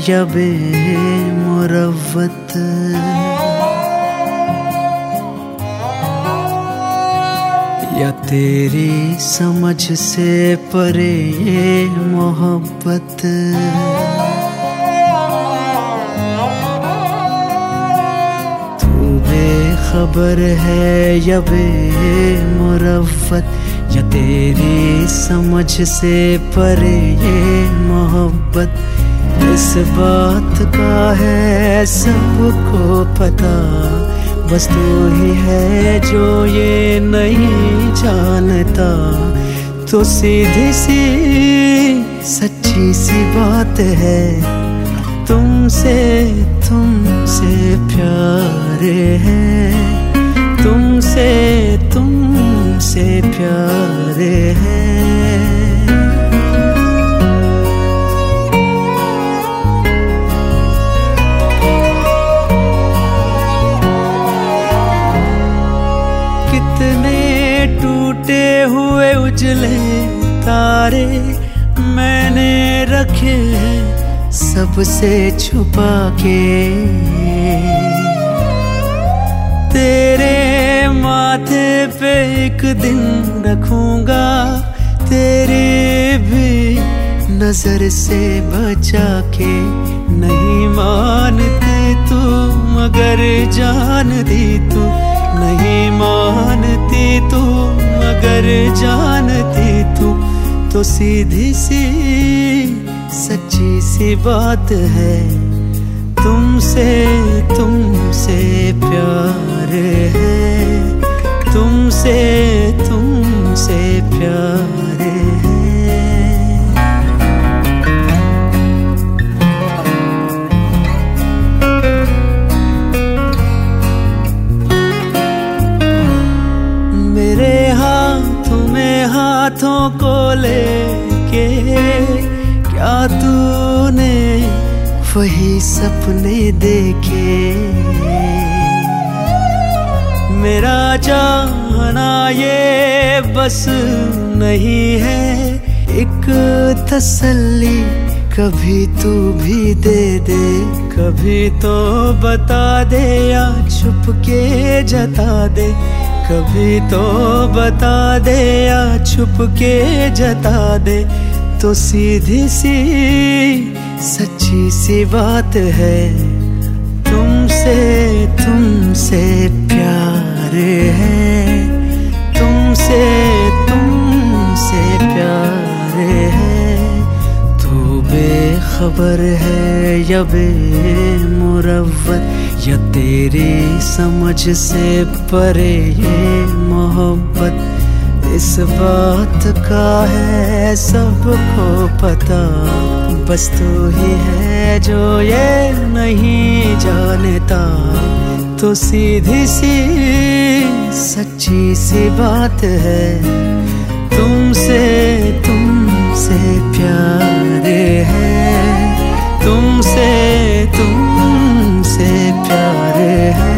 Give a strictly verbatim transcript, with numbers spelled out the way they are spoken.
या बेमुरव्वत, या तेरी समझ से परे ये मोहब्बत। तू बेखबर है या बेमुरव्वत, या तेरी समझ से परे ये मोहब्बत। इस बात का है सबको पता, बस तू ही है जो ये नहीं जानता। तो सीधी सी सच्ची सी बात है, तुमसे तुमसे प्यार है, तुमसे तुमसे प्यार है। टूटे हुए उजले तारे मैंने रखे हैं सबसे छुपा के, तेरे माथे पे एक दिन रखूंगा, तेरी भी नजर से बचा के। नहीं मानती तू मगर जानती तू, नहीं मानती तू मगर जानती तू। तो सीधी सी सच्ची सी बात है, तुमसे तुमसे प्यार है, तुमसे तुमसे प्यार है। हाथों को लेके क्या तूने वही सपने देखे, मेरा जाना ये बस नहीं है एक तसल्ली, कभी तू भी दे दे, कभी तो बता दे या छुप के जता दे, कभी तो बता दे या छुप के जता दे। तो सीधी सी सच्ची सी बात है, तुमसे तुमसे प्यार है, तुमसे तुमसे प्यार है। तू बेखबर है या बेमुरव्वत, या तेरी समझ से परे ये मोहब्बत। इस बात का है सबको पता, बस तू ही है जो ये नहीं जानता। तो सीधी सी सच्ची सी बात है, तुमसे तुमसे प्यार है, तुमसे तुमसे प्यार है।